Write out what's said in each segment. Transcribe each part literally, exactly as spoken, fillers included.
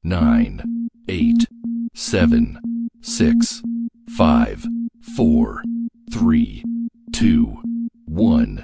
nine, eight, seven, six, five, four, three, two, one.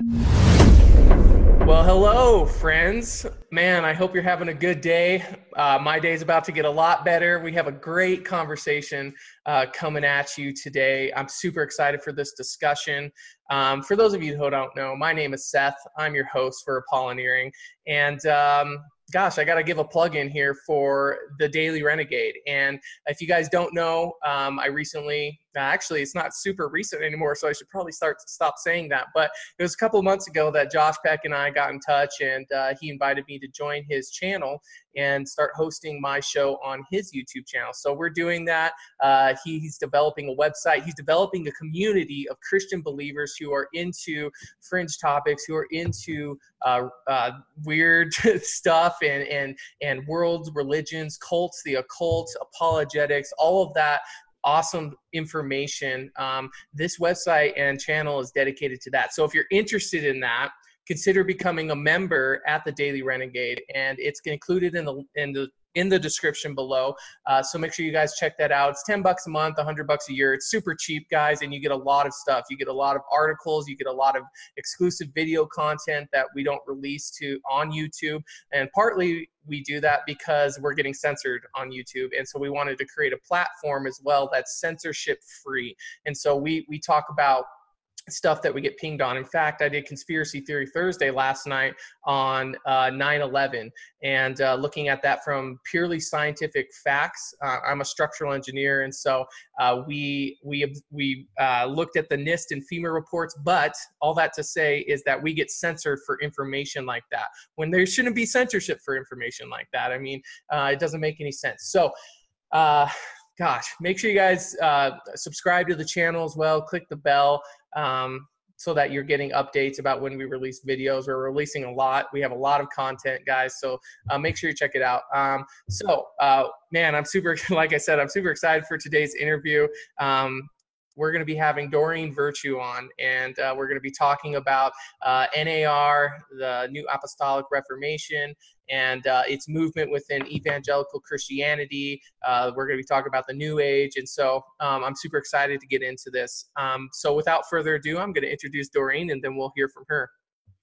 Well, hello, friends. Man, I hope you're having a good day. Uh, my day's about to get a lot better. We have a great conversation uh, coming at you today. I'm super excited for this discussion. Um, for those of you who don't know, my name is Seth. I'm your host for Apolloneering. And um, gosh, I got to give a plug in here for the Daily Renegade. And if you guys don't know, um, I recently, actually, it's not super recent anymore, so I should probably start to stop saying that. But it was a couple of months ago that Josh Peck and I got in touch, and uh, he invited me to join his channel and start hosting my show on his YouTube channel. So we're doing that. Uh, he, he's developing a website. He's developing a community of Christian believers who are into fringe topics, who are into uh, uh, weird stuff and, and, and world religions, cults, the occult, apologetics, all of that awesome information. Um, this website and channel is dedicated to that. So if you're interested in that, consider becoming a member at the Daily Renegade, and it's included in the in the in the description below. Uh, so make sure you guys check that out. It's ten bucks a month, a hundred bucks a year. It's super cheap, guys, and you get a lot of stuff. You get a lot of articles. You get a lot of exclusive video content that we don't release to on YouTube. And partly we do that because we're getting censored on YouTube, and so we wanted to create a platform as well that's censorship free. And so we we talk about stuff that we get pinged on. In fact, I did Conspiracy Theory Thursday last night on uh, nine eleven, and uh, looking at that from purely scientific facts. Uh, I'm a structural engineer, and so uh, we we we uh, looked at the NIST and FEMA reports. But all that to say is that we get censored for information like that when there shouldn't be censorship for information like that. I mean, uh, it doesn't make any sense. So. Uh, Gosh, make sure you guys uh, subscribe to the channel as well. Click the bell um, so that you're getting updates about when we release videos. We're releasing a lot. We have a lot of content, guys, so uh, make sure you check it out. Um, so, uh, man, I'm super, like I said, I'm super excited for today's interview. Um, we're going to be having Doreen Virtue on, and uh, we're going to be talking about uh, N A R, the New Apostolic Reformation, and uh, its movement within evangelical Christianity. Uh, we're going to be talking about the New Age, and so um, I'm super excited to get into this. Um, so without further ado, I'm going to introduce Doreen, and then we'll hear from her.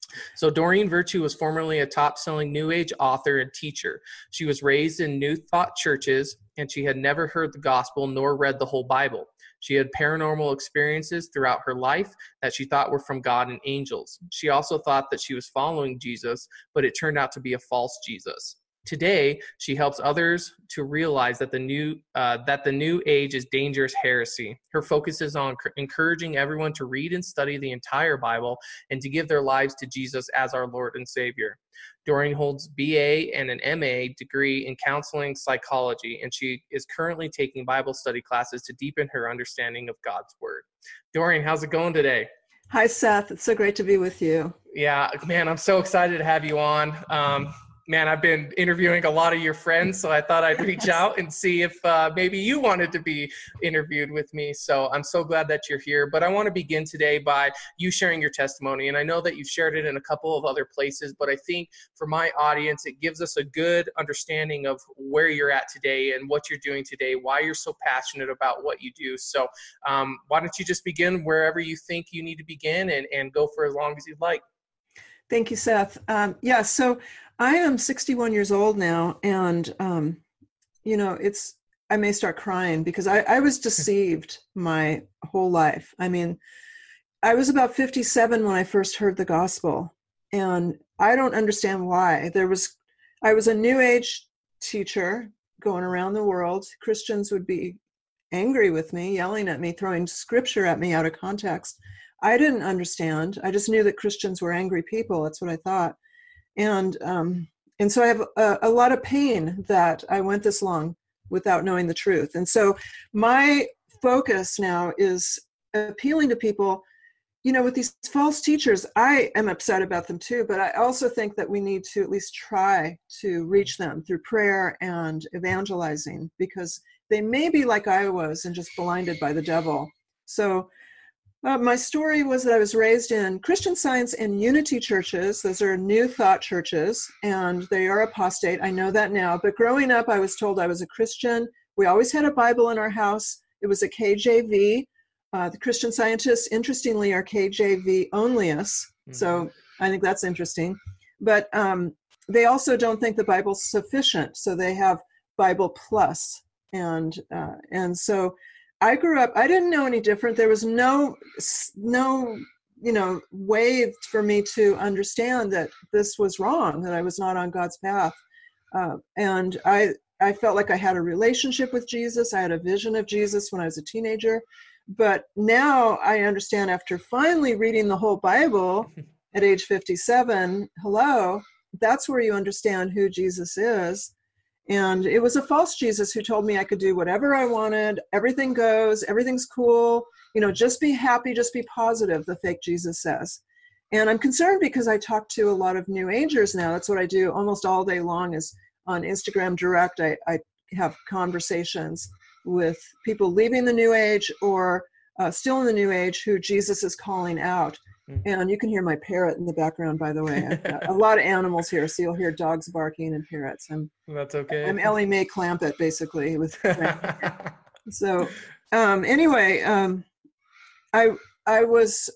So Doreen Virtue was formerly a top-selling New Age author and teacher. She was raised in New Thought churches, and she had never heard the gospel nor read the whole Bible. She had paranormal experiences throughout her life that she thought were from God and angels. She also thought that she was following Jesus, but it turned out to be a false Jesus. Today, she helps others to realize that the new uh, that the New Age is dangerous heresy. Her focus is on c- encouraging everyone to read and study the entire Bible and to give their lives to Jesus as our Lord and Savior. Doreen holds B A and an M A degree in counseling psychology, and she is currently taking Bible study classes to deepen her understanding of God's Word. Doreen, how's it going today? Hi, Seth. It's so great to be with you. Yeah, man, I'm so excited to have you on. Um, Man, I've been interviewing a lot of your friends, so I thought I'd reach yes. out and see if uh, maybe you wanted to be interviewed with me. So I'm so glad that you're here. But I want to begin today by you sharing your testimony. And I know that you've shared it in a couple of other places, but I think for my audience, it gives us a good understanding of where you're at today and what you're doing today, why you're so passionate about what you do. So um, why don't you just begin wherever you think you need to begin and, and go for as long as you'd like. Thank you, Seth. Um, yeah, so I am sixty-one years old now, and, um, you know, it's, I may start crying because I, I was deceived my whole life. I mean, I was about fifty-seven when I first heard the gospel, and I don't understand why. There was, I was a New Age teacher going around the world. Christians would be angry with me, yelling at me, throwing scripture at me out of context. I didn't understand. I just knew that Christians were angry people. That's what I thought. And um, and so I have a, a lot of pain that I went this long without knowing the truth. And so my focus now is appealing to people, you know, with these false teachers. I am upset about them too, but I also think that we need to at least try to reach them through prayer and evangelizing, because they may be like I was and just blinded by the devil. So Uh, my story was that I was raised in Christian Science and Unity churches. Those are New Thought churches, and they are apostate. I know that now. But growing up, I was told I was a Christian. We always had a Bible in our house. It was a K J V. Uh, the Christian Scientists, interestingly, are K J V onlyists. Mm-hmm. So I think that's interesting. But um, they also don't think the Bible's sufficient. So they have Bible Plus. And uh, and so I grew up, I didn't know any different. There was no, no, you know, way for me to understand that this was wrong, that I was not on God's path. Uh, and I, I felt like I had a relationship with Jesus. I had a vision of Jesus when I was a teenager. But now I understand, after finally reading the whole Bible at age fifty-seven, hello, that's where you understand who Jesus is. And it was a false Jesus who told me I could do whatever I wanted. Everything goes, everything's cool. You know, just be happy, just be positive, the fake Jesus says. And I'm concerned because I talk to a lot of New Agers now. That's what I do almost all day long, is on Instagram Direct. I, I have conversations with people leaving the New Age or uh, still in the New Age who Jesus is calling out. And you can hear my parrot in the background, by the way. I've got a lot of animals here, so you'll hear dogs barking and parrots. I'm, That's okay. I'm Ellie Mae Clampett, basically. With so um, anyway, um, I I was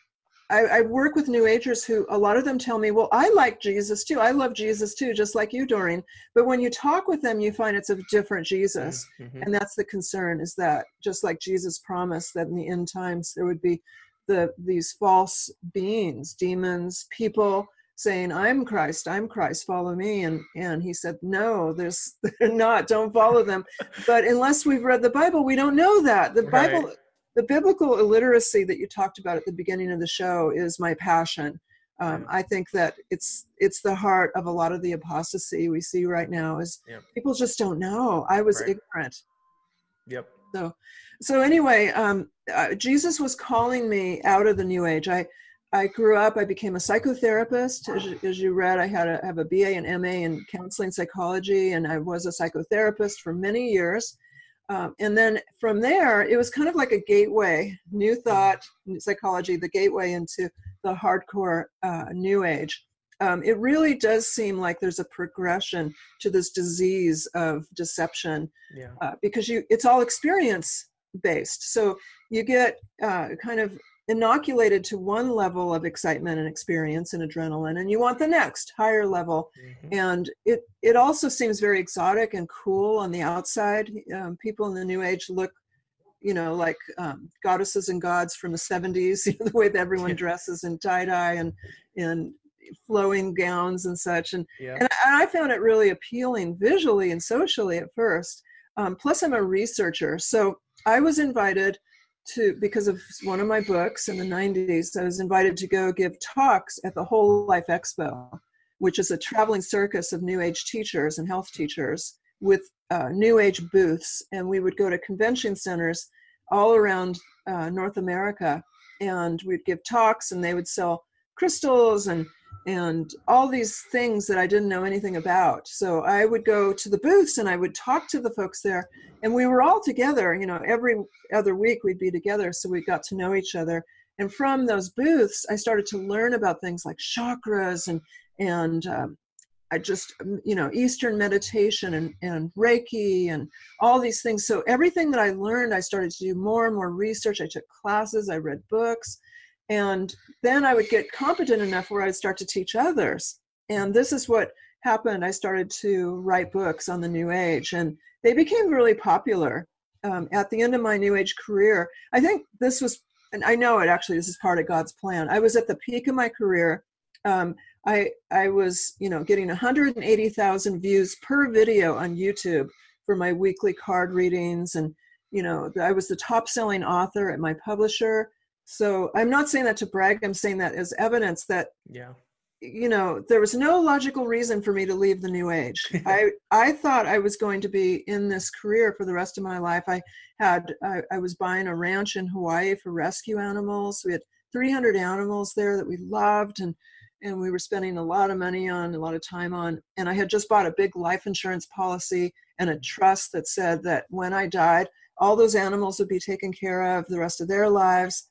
I, I work with New Agers who, a lot of them tell me, well, I like Jesus too. I love Jesus too, just like you, Doreen. But when you talk with them, you find it's a different Jesus. Mm-hmm. And that's the concern, is that just like Jesus promised that in the end times there would be the these false beings, demons, people saying, I'm Christ, I'm Christ, follow me. And and he said, no, there's they're not, don't follow them. But unless we've read the Bible, we don't know that. The right. Bible, the biblical illiteracy that you talked about at the beginning of the show is my passion. Um, yeah. I think that it's it's the heart of a lot of the apostasy we see right now, is yeah. people just don't know. I was right. ignorant. Yep. So, so anyway, um, uh, Jesus was calling me out of the New Age. I, I grew up, I became a psychotherapist. As, as you read, I had a, have a B A and M A in counseling psychology, and I was a psychotherapist for many years. Um, and then from there, it was kind of like a gateway, New Thought, psychology, the gateway into the hardcore uh, New Age. Um, it really does seem like there's a progression to this disease of deception, yeah. uh, because you it's all experience based. So you get uh, kind of inoculated to one level of excitement and experience and adrenaline, and you want the next higher level. Mm-hmm. And it it also seems very exotic and cool on the outside. Um, people in the New Age look, you know, like um, goddesses and gods from the seventies, you know, the way that everyone dresses in tie-dye and and flowing gowns and such. And, yeah. and I found it really appealing visually and socially at first. Um, plus I'm a researcher. So I was invited to, because of one of my books in the nineties, I was invited to go give talks at the Whole Life Expo, which is a traveling circus of New Age teachers and health teachers with uh, New Age booths. And we would go to convention centers all around uh, North America, and we'd give talks, and they would sell crystals and and all these things that I didn't know anything about. So I would go to the booths and I would talk to the folks there, and we were all together, you know, every other week we'd be together. So we got to know each other. And from those booths, I started to learn about things like chakras and, and um, I just, you know, Eastern meditation and, and Reiki and all these things. So everything that I learned, I started to do more and more research. I took classes, I read books. And then I would get competent enough where I'd start to teach others. And this is what happened. I started to write books on the New Age, and they became really popular. Um, at the end of my New Age career, I think this was, and I know it actually, this is part of God's plan. I was at the peak of my career. Um, I, I was, you know, getting one hundred eighty thousand views per video on YouTube for my weekly card readings. And, you know, I was the top selling author at my publisher. So I'm not saying that to brag. I'm saying that as evidence that, yeah, you know, there was no logical reason for me to leave the New Age. I, I thought I was going to be in this career for the rest of my life. I had, I, I was buying a ranch in Hawaii for rescue animals. We had three hundred animals there that we loved, and, and we were spending a lot of money on, a lot of time on. And I had just bought a big life insurance policy and a trust that said that when I died, all those animals would be taken care of the rest of their lives.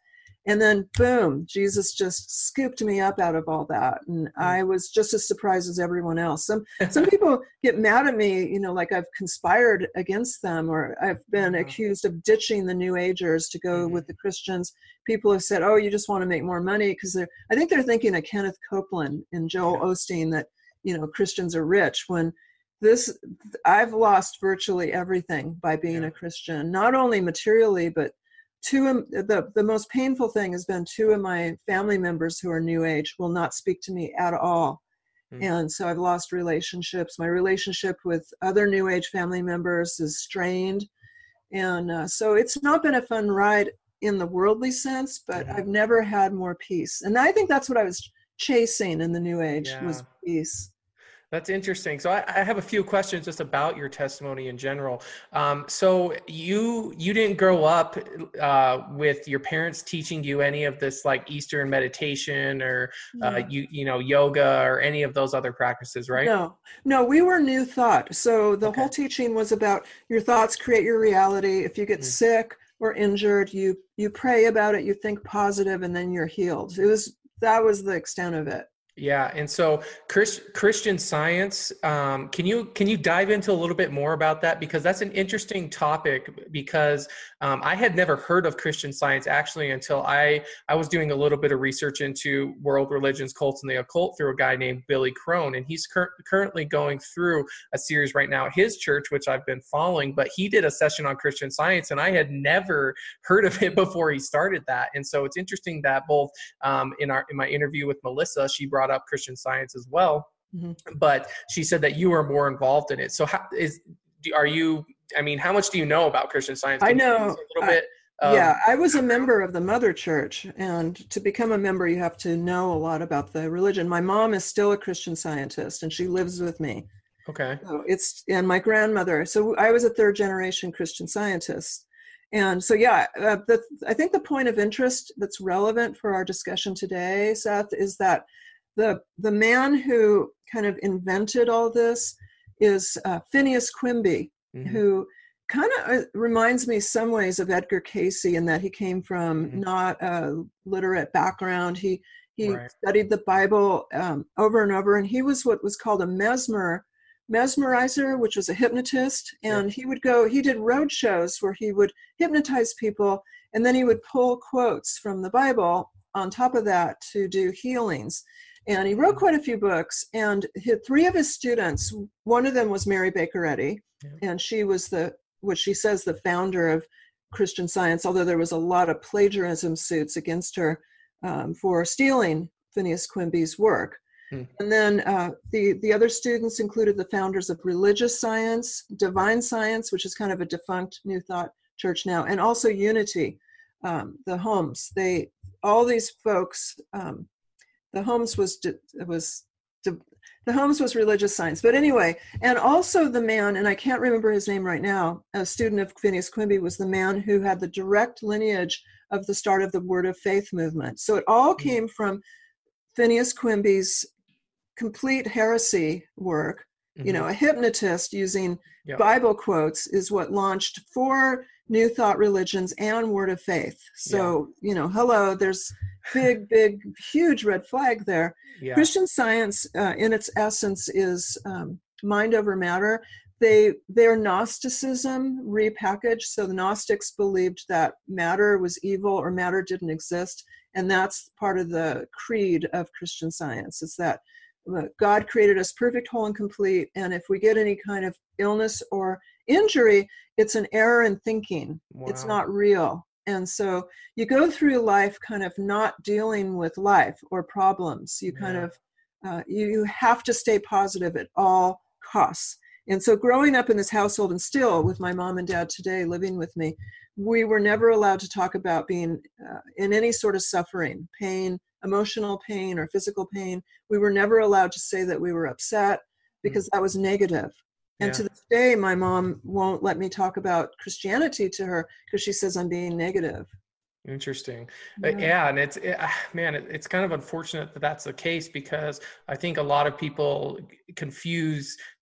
And then boom, Jesus just scooped me up out of all that. And I was just as surprised as everyone else. Some some people get mad at me, you know, like I've conspired against them, or I've been Uh-huh. accused of ditching the New Agers to go Mhm. with the Christians. People have said, oh, you just want to make more money, because they're, I think they're thinking of Kenneth Copeland and Joel Yeah. Osteen, that, you know, Christians are rich, when this, I've lost virtually everything by being Yeah. a Christian, not only materially, but two of the, the most painful thing has been two of my family members who are New Age will not speak to me at all. Mm. And so I've lost relationships. My relationship with other New Age family members is strained. And uh, so it's not been a fun ride in the worldly sense, but Mhm. I've never had more peace. And I think that's what I was chasing in the New Age, Yeah. was peace. That's interesting. So I, I have a few questions just about your testimony in general. Um, so you you didn't grow up uh, with your parents teaching you any of this like Eastern meditation or uh, Yeah. you you know yoga or any of those other practices, right? No, no, we were New Thought. So the Okay. whole teaching was about your thoughts create your reality. If you get Mm. sick or injured, you you pray about it, you think positive, and then you're healed. It was that was the extent of it. Yeah, and so Chris, Christian Science, um, can you can you dive into a little bit more about that? Because that's an interesting topic, because um, I had never heard of Christian Science actually until I, I was doing a little bit of research into world religions, cults, and the occult through a guy named Billy Crone. And he's cur- currently going through a series right now at his church, which I've been following, but he did a session on Christian Science, and I had never heard of it before he started that. And so it's interesting that both um, in our in my interview with Melissa, she brought up Christian Science as well, Mhm. but she said that you are more involved in it. So how is do- are you? I mean, how much do you know about Christian Science? I Can you give us know. a little I, bit of yeah, I was a background? member of the Mother Church, and to become a member, you have to know a lot about the religion. My mom is still a Christian Scientist, and she lives with me. Okay. So it's, and my grandmother. So I was a third generation Christian Scientist. And so, yeah, uh, the, I think the point of interest that's relevant for our discussion today, Seth, is that the the man who kind of invented all this is uh, Phineas Quimby, Mm-hmm. who kind of reminds me some ways of Edgar Casey, in that he came from Mm-hmm. not a literate background. He he Right. studied the Bible um, over and over, and he was what was called a mesmer mesmerizer, which was a hypnotist. Yeah. And he would go, he did road shows where he would hypnotize people, and then he would pull quotes from the Bible on top of that to do healings. And he wrote quite a few books, and his, three of his students, one of them was Mary Baker Eddy, Yeah. and she was the, what she says, the founder of Christian Science, although there was a lot of plagiarism suits against her um, for stealing Phineas Quimby's work. Mm. And then uh, the, the other students included the founders of Religious Science, Divine Science, which is kind of a defunct New Thought church now, and also Unity, um, the Holmes. They, all these folks, um, the Holmes was, was, the Holmes was Religious Science. But anyway, and also the man, and I can't remember his name right now, a student of Phineas Quimby, was the man who had the direct lineage of the start of the Word of Faith movement. So it all came from Phineas Quimby's complete heresy work. Mm-hmm. You know, a hypnotist using Yep. Bible quotes is what launched four New Thought religions and Word of Faith. So, yeah. you know, hello, there's big, big, huge red flag there. Yeah. Christian Science, uh, in its essence, is um, mind over matter. They, they're Gnosticism repackaged. So the Gnostics believed that matter was evil or matter didn't exist. And that's part of the creed of Christian Science, is that God created us perfect, whole, and complete. And if we get any kind of illness or injury, it's an error in thinking. Wow. It's not real. And so you go through life kind of not dealing with life or problems. You kind Yeah. of, uh, you have to stay positive at all costs. And so growing up in this household, and still with my mom and dad today living with me, we were never allowed to talk about being uh, in any sort of suffering, pain, emotional pain or physical pain. We were never allowed to say that we were upset, because that was negative. And Yeah. to this day, my mom won't let me talk about Christianity to her because she says I'm being negative. Interesting. Yeah. Uh, yeah. And it's, it, man, it, it's kind of unfortunate that that's the case, because I think a lot of people confuse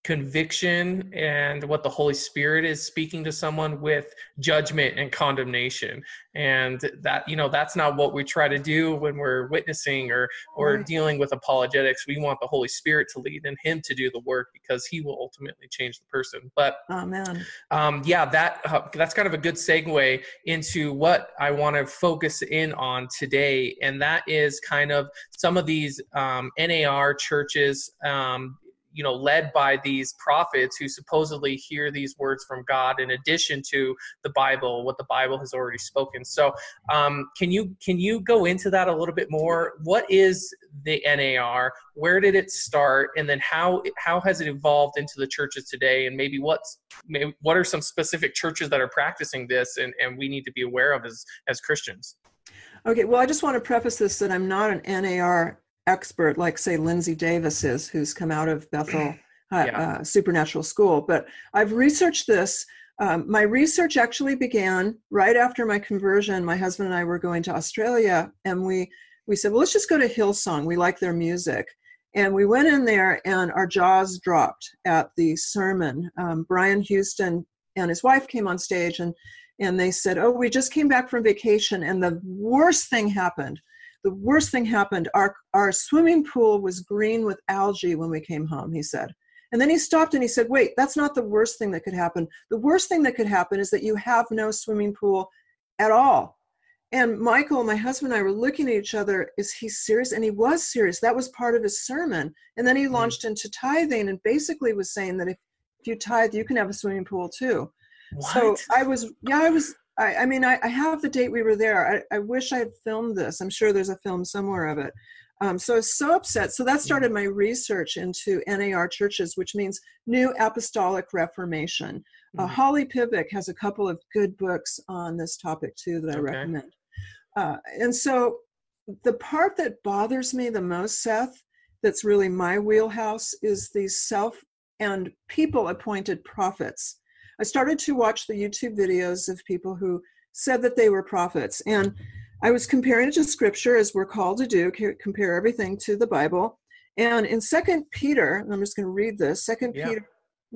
conviction and what the Holy Spirit is speaking to someone with judgment and condemnation. And that, you know, that's not what we try to do when we're witnessing or, or Right. dealing with apologetics. We want the Holy Spirit to lead and him to do the work, because he will ultimately change the person. But Amen. um, yeah, that uh, that's kind of a good segue into what I want to focus in on today. And that is kind of some of these um, N A R churches, um, you know, led by these prophets who supposedly hear these words from God in addition to the Bible, what the Bible has already spoken. So um, can you can you go into that a little bit more? What is the N A R? Where did it start? And then how how has it evolved into the churches today? And maybe what's maybe what are some specific churches that are practicing this and, and we need to be aware of as, as Christians? Okay, well, I just want to preface this that I'm not an N A R expert like, say, Lindsay Davis is, who's come out of Bethel uh, Yeah. uh, Supernatural School. But I've researched this. Um, my research actually began right after my conversion. My husband and I were going to Australia, and we, we said, well, let's just go to Hillsong. We like their music. And we went in there, and our jaws dropped at the sermon. Um, Brian Houston and his wife came on stage, and and they said, oh, we just came back from vacation, and the worst thing happened. The worst thing happened. Our, our swimming pool was green with algae when we came home, he said. And then he stopped and he said, wait, that's not the worst thing that could happen. The worst thing that could happen is that you have no swimming pool at all. And Michael, my husband and I were looking at each other, is he serious? And he was serious. That was part of his sermon. And then he Mm-hmm. launched into tithing and basically was saying that if, if you tithe, you can have a swimming pool too. What? So I was, yeah, I was, I, I mean, I, I have the date we were there. I, I wish I had filmed this. I'm sure there's a film somewhere of it. Um, so I was so upset. So that started my research into N A R churches, which means New Apostolic Reformation. Uh, Mhm. Holly Pivik has a couple of good books on this topic too that I Okay. recommend. Uh, and so the part that bothers me the most, Seth, that's really my wheelhouse, is these self and people appointed prophets. I started to watch the YouTube videos of people who said that they were prophets. And I was comparing it to scripture, as we're called to do, compare everything to the Bible. And in Second Peter, and I'm just going to read this, Second Yeah. Peter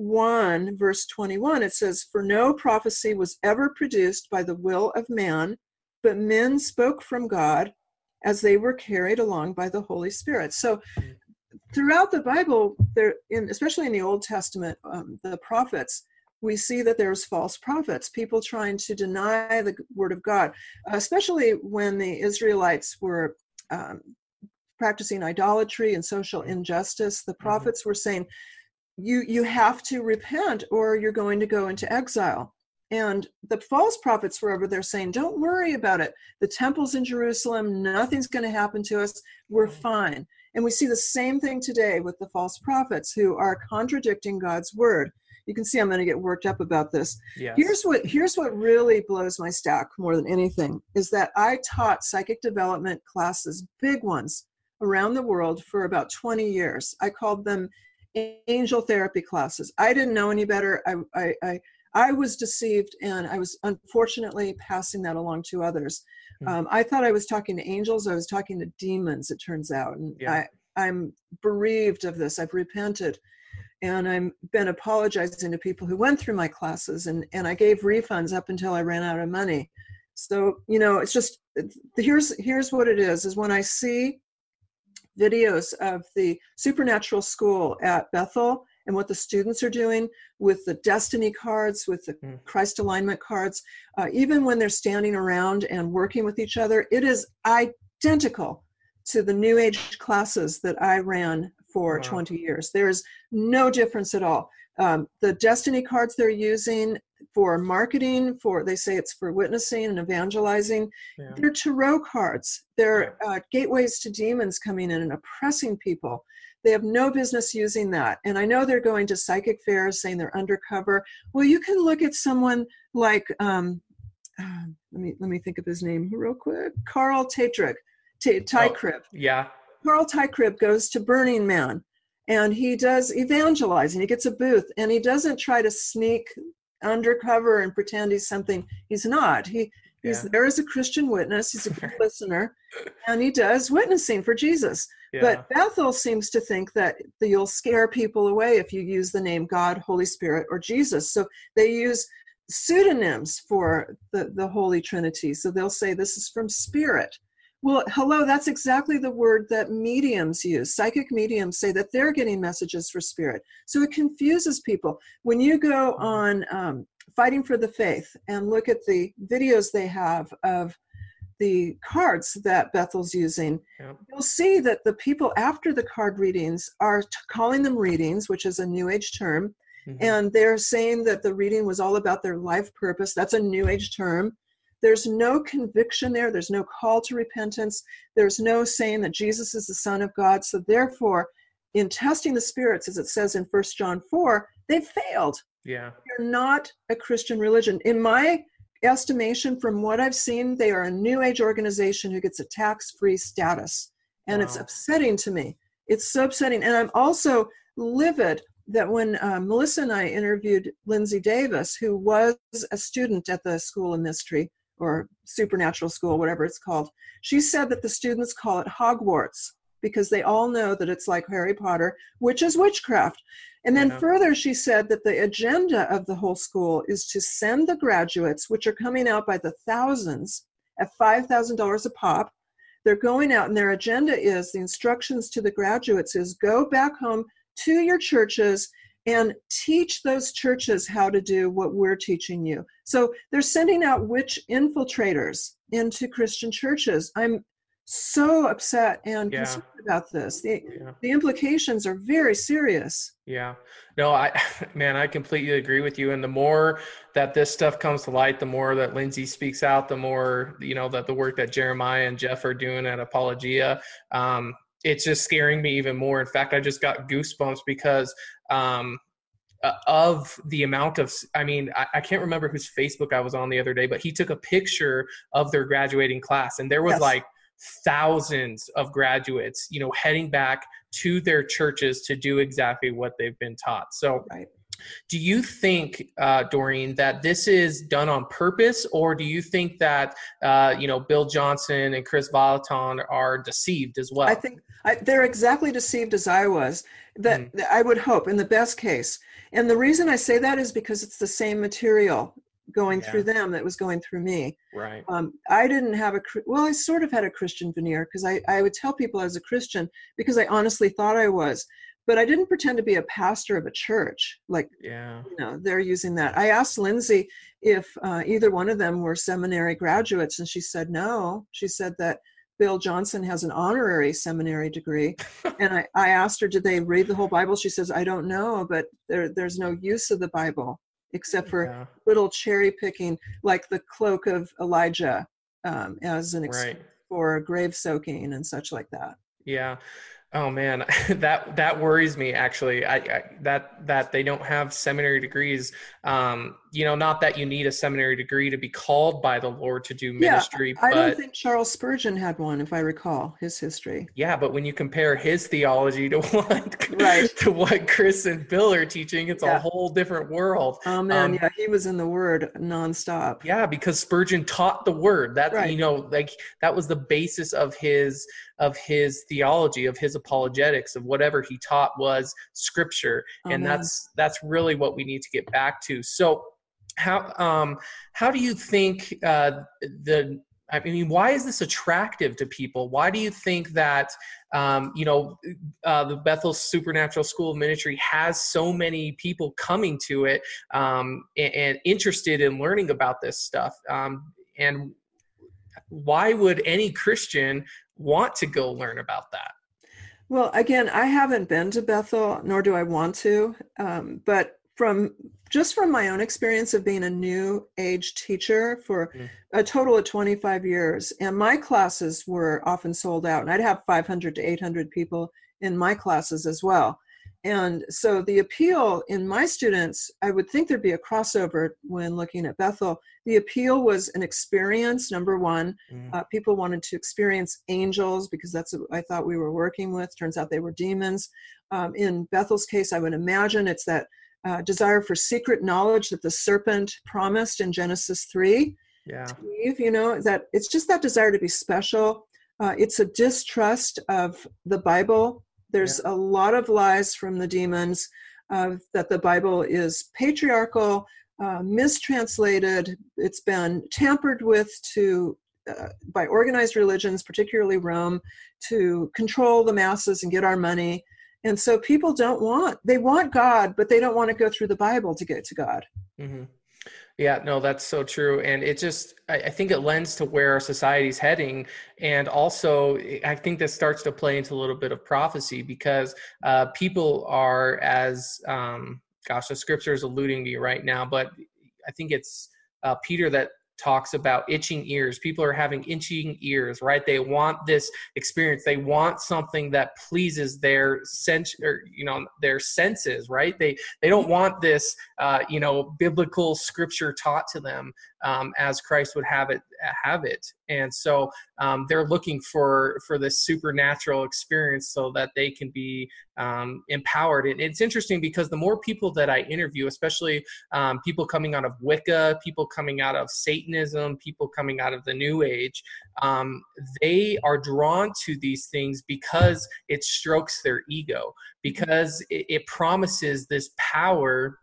one, verse twenty-one, it says, for no prophecy was ever produced by the will of man, but men spoke from God as they were carried along by the Holy Spirit. So throughout the Bible, there, in, especially in the Old Testament, um, the prophets, we see that there's false prophets, people trying to deny the word of God, especially when the Israelites were um, practicing idolatry and social injustice. The prophets mm-hmm. were saying, you, you have to repent or you're going to go into exile. And the false prophets were over there saying, don't worry about it. The temple's in Jerusalem. Nothing's going to happen to us. We're fine. And we see the same thing today with the false prophets who are contradicting God's word. You can see I'm going to get worked up about this. Yes. Here's what here's what really blows my stack more than anything, is that I taught psychic development classes, big ones, around the world for about twenty years. I called them angel therapy classes. I didn't know any better. I, I, I, I was deceived, and I was unfortunately passing that along to others. Mm-hmm. Um, I thought I was talking to angels. I was talking to demons, it turns out. And yeah. I, I'm bereaved of this. I've repented. And I've been apologizing to people who went through my classes, and, and I gave refunds up until I ran out of money. So, you know, it's just, here's, here's what it is, is when I see videos of the Supernatural School at Bethel and what the students are doing with the destiny cards, with the mm. Christ alignment cards, uh, even when they're standing around and working with each other, it is identical to the New Age classes that I ran for wow. twenty years. There's no difference at all. Um, the destiny cards they're using for marketing, for they say it's for witnessing and evangelizing, yeah. they're tarot cards. They're uh, gateways to demons coming in and oppressing people. They have no business using that. And I know they're going to psychic fairs saying they're undercover. Well, you can look at someone like, um, uh, let me let me think of his name real quick, Carl Teichrick, Teichrick. Oh, yeah. Carl Teichrick goes to Burning Man, and he does evangelizing. He gets a booth, and he doesn't try to sneak undercover and pretend he's something he's not. He He's Yeah. there as a Christian witness. He's a good listener, and he does witnessing for Jesus. Yeah. But Bethel seems to think that you'll scare people away if you use the name God, Holy Spirit, or Jesus. So they use pseudonyms for the, the Holy Trinity. So they'll say this is from Spirit. Well, hello, that's exactly the word that mediums use. Psychic mediums say that they're getting messages for Spirit. So it confuses people. When you go on um, Fighting for the Faith and look at the videos they have of the cards that Bethel's using, Yep. you'll see that the people after the card readings are t- calling them readings, which is a New Age term, Mhm. and they're saying that the reading was all about their life purpose. That's a New Age term. There's no conviction there. There's no call to repentance. There's no saying that Jesus is the Son of God. So therefore, in testing the spirits, as it says in First John four, they failed. Yeah. They're not a Christian religion. In my estimation, from what I've seen, they are a New Age organization who gets a tax-free status. And it's Wow. upsetting to me. It's so upsetting. And I'm also livid that when uh, Melissa and I interviewed Lindsay Davis, who was a student at the School of Mystery, or Supernatural School, whatever it's called, she said that the students call it Hogwarts because they all know that it's like Harry Potter, which is witchcraft. And then Yeah. further, she said that the agenda of the whole school is to send the graduates, which are coming out by the thousands at five thousand dollars a pop. They're going out, and their agenda is, the instructions to the graduates is, go back home to your churches and teach those churches how to do what we're teaching you. So they're sending out witch infiltrators into Christian churches. I'm so upset and Yeah. concerned about this. The, Yeah. the implications are very serious. Yeah. No, I, man, I completely agree with you. And the more that this stuff comes to light, the more that Lindsay speaks out, the more, you know, that the work that Jeremiah and Jeff are doing at Apologia, um, it's just scaring me even more. In fact, I just got goosebumps because, um, uh, of the amount of, I mean, I, I can't remember whose Facebook I was on the other day, but he took a picture of their graduating class, and there was Yes. like thousands of graduates, you know, heading back to their churches to do exactly what they've been taught. So Right. do you think, uh, Doreen, that this is done on purpose, or do you think that, uh, you know, Bill Johnson and Chris Vallotton are deceived as well? I think I, they're exactly deceived as I was. That, Mm. that I would hope, in the best case. And the reason I say that is because it's the same material going Yeah. through them that was going through me. Right. Um, I didn't have a, Chri- well, I sort of had a Christian veneer because I, I would tell people I was a Christian because I honestly thought I was, but I didn't pretend to be a pastor of a church. Like, Yeah. you know, they're using that. I asked Lindsay if uh, either one of them were seminary graduates, and she said no. She said that Bill Johnson has an honorary seminary degree. And I, I asked her, did they read the whole Bible? She says, I don't know, but there, there's no use of the Bible except for Yeah. little cherry picking, like the cloak of Elijah um, as an excuse Right. for grave soaking and such like that. Yeah. Oh man, that that worries me actually. I, I that that they don't have seminary degrees. Um, you know, not that you need a seminary degree to be called by the Lord to do ministry, I but don't think Charles Spurgeon had one, if I recall his history. yeah, but when you compare his theology to what Right. to what Chris and Bill are teaching, it's Yeah. a whole different world. Oh man, Um, yeah, he was in the Word nonstop. Yeah, because Spurgeon taught the word. That Right. you know, like that was the basis of his of his theology, of his apologetics, of whatever he taught was scripture, and Amen. that's that's really what we need to get back to. So, how um how do you think uh, the I mean, why is this attractive to people? Why do you think that, um, you know, uh, the Bethel Supernatural School of Ministry has so many people coming to it um, and, and interested in learning about this stuff? Um, and why would any Christian want to go learn about that? Well, again, I haven't been to Bethel, nor do I want to. Um, but from just from my own experience of being a new age teacher for Mm. a total of twenty-five years, and my classes were often sold out, and I'd have five hundred to eight hundred people in my classes as well. And so the appeal in my students, I would think there'd be a crossover when looking at Bethel. The appeal was an experience, number one. Mm. Uh, people wanted to experience angels because that's what I thought we were working with. Turns out they were demons. Um, in Bethel's case, I would imagine it's that uh, desire for secret knowledge that the serpent promised in Genesis three. Yeah. Steve, you know, that it's just that desire to be special. Uh, it's a distrust of the Bible. There's Yeah. a lot of lies from the demons uh, that the Bible is patriarchal, uh, mistranslated. It's been tampered with to uh, by organized religions, particularly Rome, to control the masses and get our money. And so people don't want, they want God, but they don't want to go through the Bible to get to God. Mm-hmm. Yeah, no, that's so true. And it just, I, I think it lends to where our society's heading. And also, I think this starts to play into a little bit of prophecy because uh, people are as, um, gosh, the scripture is eluding me right now, but I think it's uh, Peter that talks about itching ears. People are having itching ears, right? They want this experience. They want something that pleases their sense, or you know, their senses, right? They they don't want this, uh, you know, biblical scripture taught to them um, as Christ would have it have it. And so um, they're looking for for this supernatural experience so that they can be um, empowered. And it's interesting because the more people that I interview, especially um, people coming out of Wicca, people coming out of Satanism, people coming out of the New Age, um, they are drawn to these things because it strokes their ego, because it, it promises this power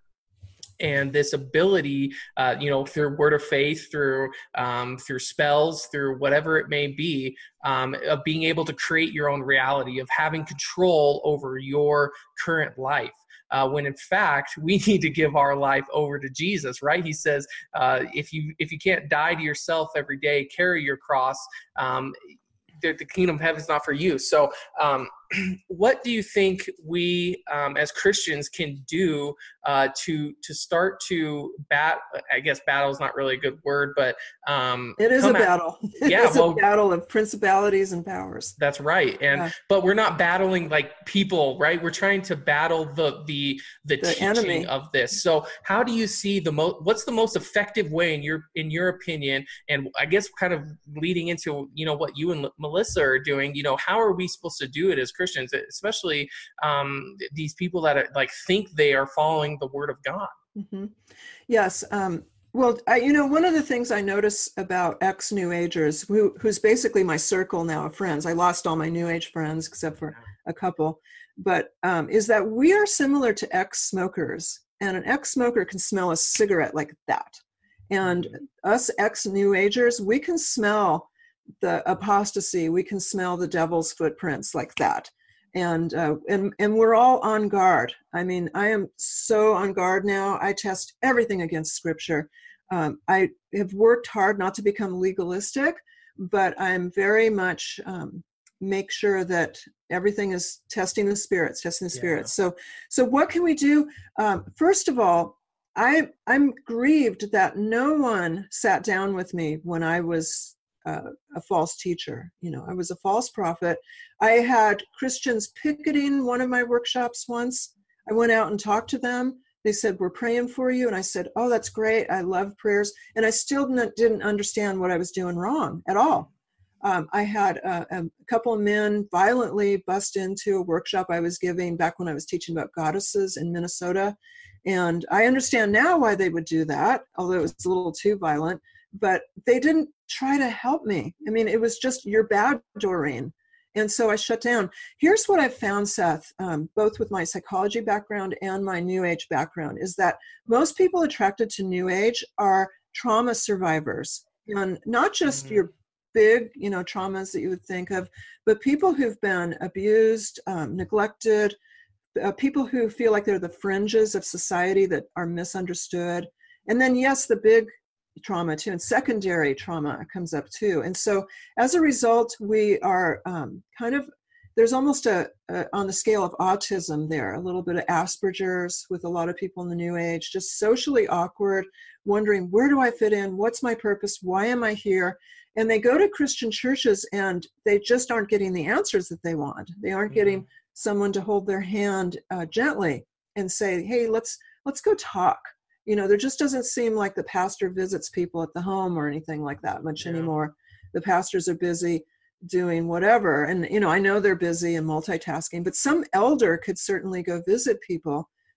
and this ability, uh, you know, through word of faith, through um, through spells, through whatever it may be, um, of being able to create your own reality, of having control over your current life. Uh, when in fact we need to give our life over to Jesus, right? He says, uh, if you if you can't die to yourself every day, carry your cross. Um, the, the kingdom of heaven is not for you. So um, what do you think we um, as Christians can do uh, to to start to bat? I guess battle is not really a good word, but um, it is a battle. It yeah, is well, a battle of principalities and powers. That's right. And yeah. but we're not battling like people, right? We're trying to battle the the the, the teaching enemy of this. So how do you see the most? What's the most effective way in your in your opinion? And I guess kind of leading into you know what you and Melissa are doing. You know, how are we supposed to do it as Christians, especially um, these people that are, like think they are following the Word of God? Mm-hmm. Yes. Um, well, I, you know, one of the things I notice about ex-New Agers, who, who's basically my circle now of friends, I lost all my New Age friends except for a couple, but um, is that we are similar to ex-smokers, and an ex-smoker can smell a cigarette like that. And mm-hmm. us ex-New Agers, we can smell the apostasy, we can smell the devil's footprints like that. And, uh, and and we're all on guard. I mean, I am so on guard now. I test everything against Scripture. Um, I have worked hard not to become legalistic, but I'm very much um, make sure that everything is testing the spirits, testing the spirits. Yeah. So, so what can we do? Um, first of all, I I'm grieved that no one sat down with me when I was Uh, a false teacher. You know, I was a false prophet. I had Christians picketing one of my workshops once. I went out and talked to them. They said, "We're praying for you." And I said, "Oh, that's great. I love prayers." And I still didn't, didn't understand what I was doing wrong at all. Um, I had a, a couple of men violently bust into a workshop I was giving back when I was teaching about goddesses in Minnesota. And I understand now why they would do that, although it was a little too violent. But they didn't try to help me. I mean, it was just, "You're bad, Doreen." And so I shut down. Here's what I've found, Seth, um, both with my psychology background and my New Age background, is that most people attracted to New Age are trauma survivors. And not just mm-hmm. your big, you know, traumas that you would think of, but people who've been abused, um, neglected, uh, people who feel like they're the fringes of society that are misunderstood. And then, yes, the big trauma too, and secondary trauma comes up too. And so as a result, we are um, kind of, there's almost a, a, on the scale of autism there, a little bit of Asperger's with a lot of people in the New Age, just socially awkward, wondering, where do I fit in? What's my purpose? Why am I here? And they go to Christian churches and they just aren't getting the answers that they want. They aren't mm-hmm. getting someone to hold their hand uh, gently and say, "Hey, let's let's go talk." You know, there just doesn't seem like the pastor visits people at the home or anything like that much yeah. anymore. The pastors are busy doing whatever. And, you know, I know they're busy and multitasking, but some elder could certainly go visit people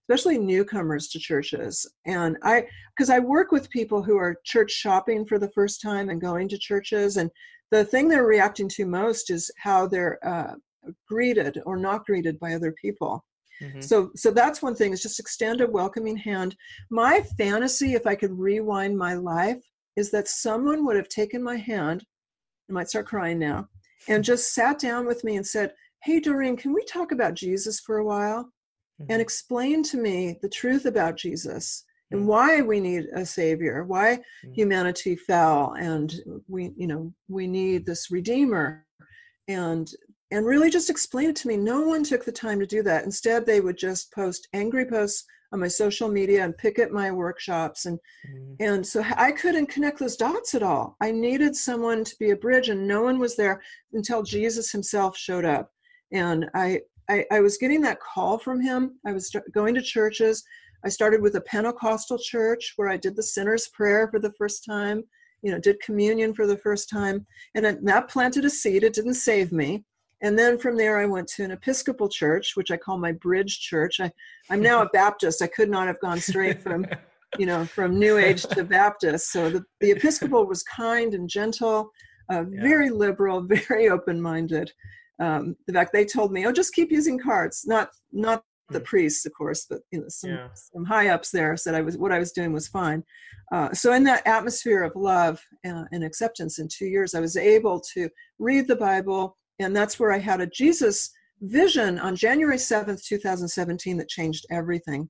especially newcomers to churches. And I, because I work with people who are church shopping for the first time and going to churches, and the thing they're reacting to most is how they're uh, greeted or not greeted by other people. Mm-hmm. So, so that's one thing, is just extend a welcoming hand. My fantasy, if I could rewind my life, is that someone would have taken my hand, I might start crying now, and just sat down with me and said, hey, Doreen, can we talk about Jesus for a while? Mm-hmm. And explain to me the truth about Jesus and mm-hmm. why we need a savior, why mm-hmm. humanity fell, and we, you know, we need this redeemer. And and really just explain it to me. No one took the time to do that. Instead, they would just post angry posts on my social media and pick at my workshops. And, mm-hmm. and so I couldn't connect those dots at all. I needed someone to be a bridge, and no one was there until Jesus himself showed up. And I, I, I was getting that call from him. I was going to churches. I started with a Pentecostal church where I did the sinner's prayer for the first time, you know, did communion for the first time. And that planted a seed. It didn't save me. And then from there, I went to an Episcopal church, which I call my bridge church. I, I'm now a Baptist. I could not have gone straight from, you know, from New Age to Baptist. So the, the Episcopal was kind and gentle, uh, yeah. very liberal, very open-minded. Um, in fact, they told me, oh, just keep using cards. Not not the priests, of course, but you know, some, yeah. some high-ups there said I was what I was doing was fine. Uh, so in that atmosphere of love and, and acceptance in two years, I was able to read the Bible. And that's where I had a Jesus vision on January seventh, two thousand seventeen that changed everything.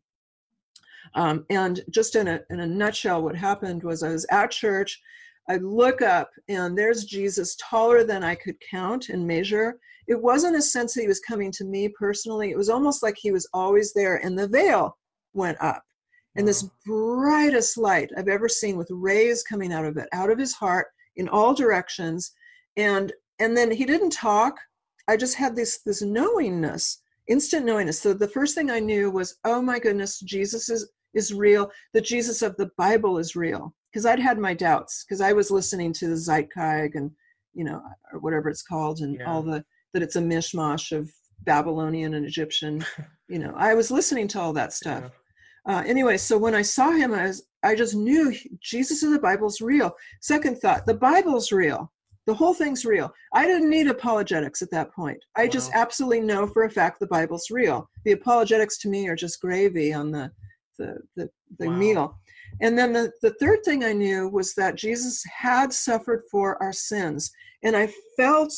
Um, and just in a, in a nutshell, what happened was I was at church. I look up and there's Jesus, taller than I could count and measure. It wasn't a sense that he was coming to me personally. It was almost like he was always there, and the veil went up. And this brightest light I've ever seen, with rays coming out of it, out of his heart in all directions. And And then he didn't talk. I just had this this knowingness, instant knowingness. So the first thing I knew was, oh my goodness, Jesus is, is real. The Jesus of the Bible is real. Because I'd had my doubts, because I was listening to the Zeitgeist and, you know, or whatever it's called, and yeah. all the, that it's a mishmash of Babylonian and Egyptian. You know, I was listening to all that stuff. Yeah. Uh, anyway, so when I saw him, I was, I just knew Jesus of the Bible's real. Second thought, the Bible's real. The whole thing's real. I didn't need apologetics at that point. I wow. just absolutely know for a fact the Bible's real. The apologetics to me are just gravy on the the the, the wow. meal. And then the, the third thing I knew was that Jesus had suffered for our sins. And I felt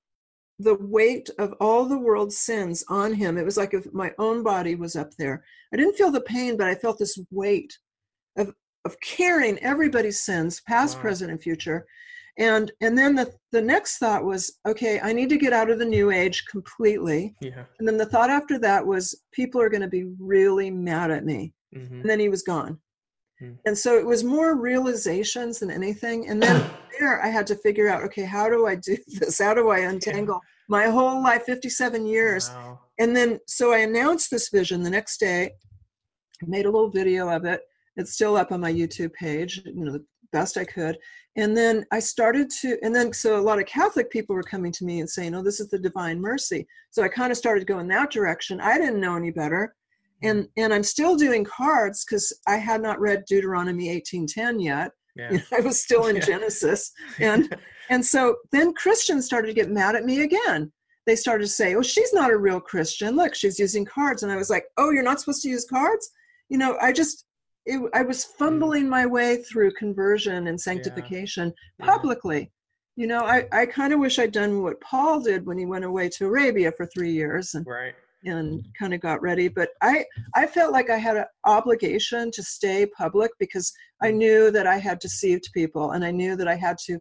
the weight of all the world's sins on him. It was like if my own body was up there. I didn't feel the pain, but I felt this weight of, of carrying everybody's sins, past, wow. present, and future. And and then the, the next thought was, okay, I need to get out of the New Age completely. Yeah. And then the thought after that was, people are going to be really mad at me. Mm-hmm. And then he was gone. Mm-hmm. And so it was more realizations than anything. And then there I had to figure out, okay, how do I do this? How do I untangle yeah. my whole life, fifty-seven years? Wow. And then, so I announced this vision the next day. I made a little video of it. It's still up on my YouTube page, you know, the best I could. And then I started to, and then, so a lot of Catholic people were coming to me and saying, oh, this is the divine mercy. So I kind of started going that direction. I didn't know any better. And and I'm still doing cards because I had not read Deuteronomy eighteen ten yet. Yeah. You know, I was still in yeah. Genesis. And and so then Christians started to get mad at me again. They started to say, oh, she's not a real Christian. Look, she's using cards. And I was like, oh, you're not supposed to use cards? You know, I just, it, I was fumbling my way through conversion and sanctification yeah. publicly. Yeah. You know, I, I kind of wish I'd done what Paul did when he went away to Arabia for three years and, right. and kind of got ready. But I, I felt like I had an obligation to stay public because I knew that I had deceived people, and I knew that I had to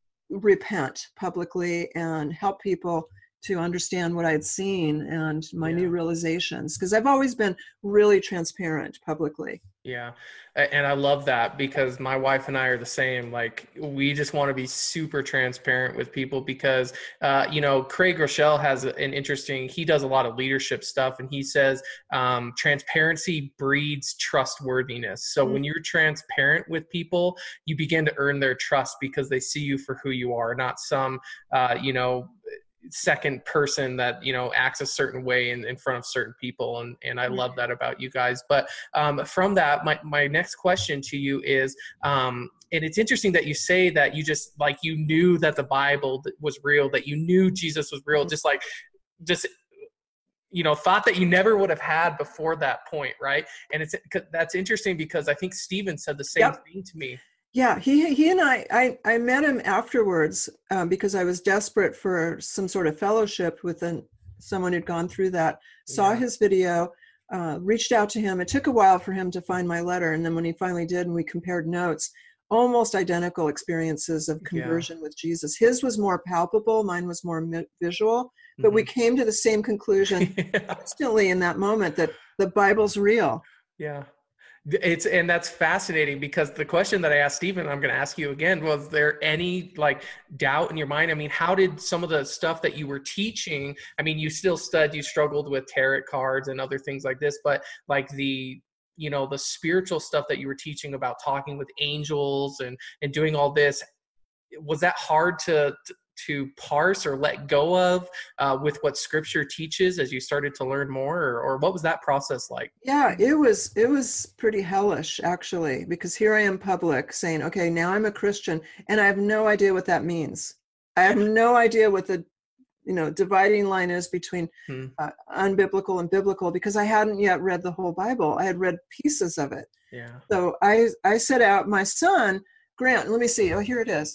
repent publicly and help people to understand what I'd seen and my yeah. new realizations, because I've always been really transparent publicly. Yeah. And I love that, because my wife and I are the same. Like, we just want to be super transparent with people because, uh, you know, Craig Rochelle has an interesting, he does a lot of leadership stuff, and he says, um, transparency breeds trustworthiness. So mm-hmm. when you're transparent with people, you begin to earn their trust because they see you for who you are, not some, uh, you know, second person that, you know, acts a certain way in, in front of certain people. And, and I love that about you guys. But um, from that, my, my next question to you is, um, and it's interesting that you say that you just like, you knew that the Bible was real, that you knew Jesus was real, just like, just, you know, thought that you never would have had before that point. Right. And it's, that's interesting because I think Stephen said the same Yep. thing to me. Yeah, he he and I, I, I met him afterwards um, because I was desperate for some sort of fellowship with an, someone who'd gone through that, saw Yeah. his video, uh, reached out to him. It took a while for him to find my letter. And then when he finally did and we compared notes, almost identical experiences of conversion yeah. with Jesus. His was more palpable, mine was more mi- visual, but mm-hmm. we came to the same conclusion yeah. instantly in that moment that the Bible's real. Yeah. It's, and that's fascinating because the question that I asked Stephen, I'm going to ask you again, was there any like doubt in your mind? I mean, how did some of the stuff that you were teaching, I mean, you still stud, you struggled with tarot cards and other things like this, but like the, you know, the spiritual stuff that you were teaching about talking with angels and, and doing all this, was that hard to, to to parse or let go of uh, with what scripture teaches as you started to learn more, or, or what was that process like? Yeah, it was, it was pretty hellish actually, because here I am public saying, okay, now I'm a Christian and I have no idea what that means. I have no idea what the, you know, dividing line is between hmm. uh, unbiblical and biblical, because I hadn't yet read the whole Bible. I had read pieces of it. Yeah. So I, I set out, my son, Grant, let me see. Oh, here it is.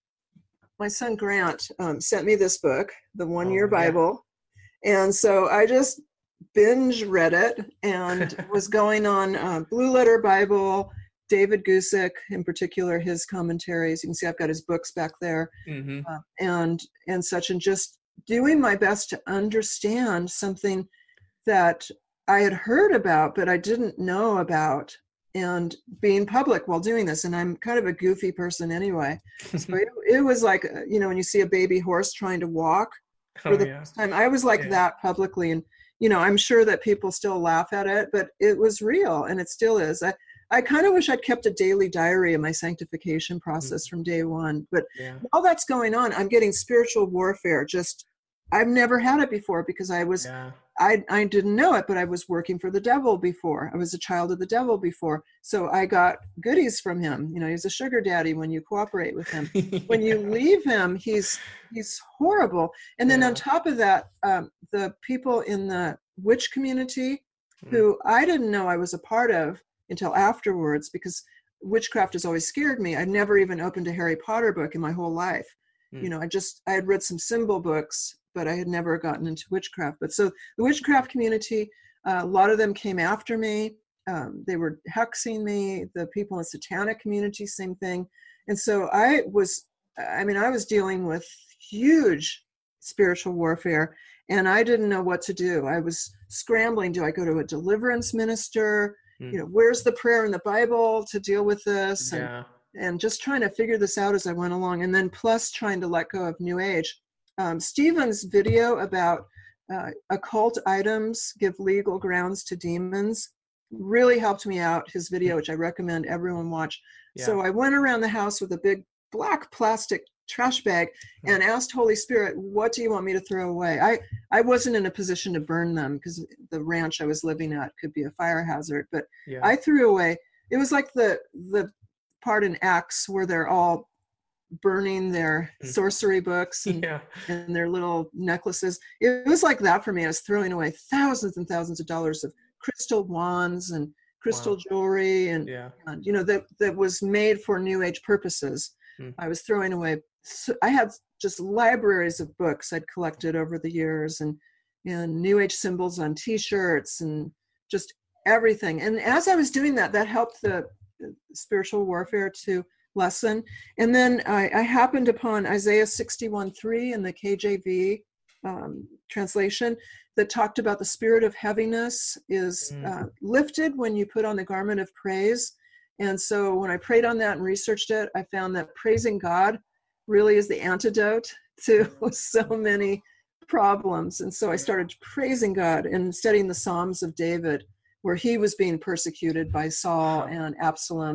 My son Grant um, sent me this book, the One Year oh, Bible. Yeah. And so I just binge read it and was going on uh, Blue Letter Bible, David Gusick in particular, his commentaries. You can see I've got his books back there mm-hmm. uh, and, and such, and just doing my best to understand something that I had heard about, but I didn't know about, and being public while doing this. And I'm kind of a goofy person anyway. So it, it was like, you know, when you see a baby horse trying to walk for oh, the yeah. first time, I was like yeah. that publicly. And, you know, I'm sure that people still laugh at it, but it was real and it still is. I, I kind of wish I'd kept a daily diary of my sanctification process mm-hmm. from day one. But yeah. while that's going on, I'm getting spiritual warfare. Just, I've never had it before because I was, yeah. I, I didn't know it, but I was working for the devil before. I was a child of the devil before. So I got goodies from him. You know, he's a sugar daddy when you cooperate with him. yeah. When you leave him, he's he's horrible. And then yeah. on top of that, um, the people in the witch community mm. who I didn't know I was a part of until afterwards, because witchcraft has always scared me. I've never even opened a Harry Potter book in my whole life. Mm. You know, I just, I had read some symbol books, but I had never gotten into witchcraft. But so the witchcraft community, uh, a lot of them came after me. Um, they were hexing me. The people in the satanic community, same thing. And so I was, I mean, I was dealing with huge spiritual warfare and I didn't know what to do. I was scrambling. Do I go to a deliverance minister? Mm. You know, where's the prayer in the Bible to deal with this? Yeah. And, and just trying to figure this out as I went along. And then plus trying to let go of New Age. Um, Stephen's video about uh, occult items give legal grounds to demons really helped me out. His video, which I recommend everyone watch. Yeah. So I went around the house with a big black plastic trash bag and asked Holy Spirit, what do you want me to throw away? I, I wasn't in a position to burn them because the ranch I was living at could be a fire hazard, but yeah. I threw away. It was like the, the part in Acts where they're all burning their sorcery books and, yeah. and their little necklaces. It was like that for me. I was throwing away thousands and thousands of dollars of crystal wands and crystal wow. jewelry and, yeah. and you know that that was made for New Age purposes. Hmm. I was throwing away. So I had just libraries of books I'd collected over the years, and and New Age symbols on T-shirts and just everything. And as I was doing that, that helped the spiritual warfare to lesson. And then I, I happened upon Isaiah sixty-one three in the K J V um, translation that talked about the spirit of heaviness is mm. uh, lifted when you put on the garment of praise. And so when I prayed on that and researched it, I found that praising God really is the antidote to so many problems. And so I started praising God and studying the Psalms of David, where he was being persecuted by Saul and Absalom.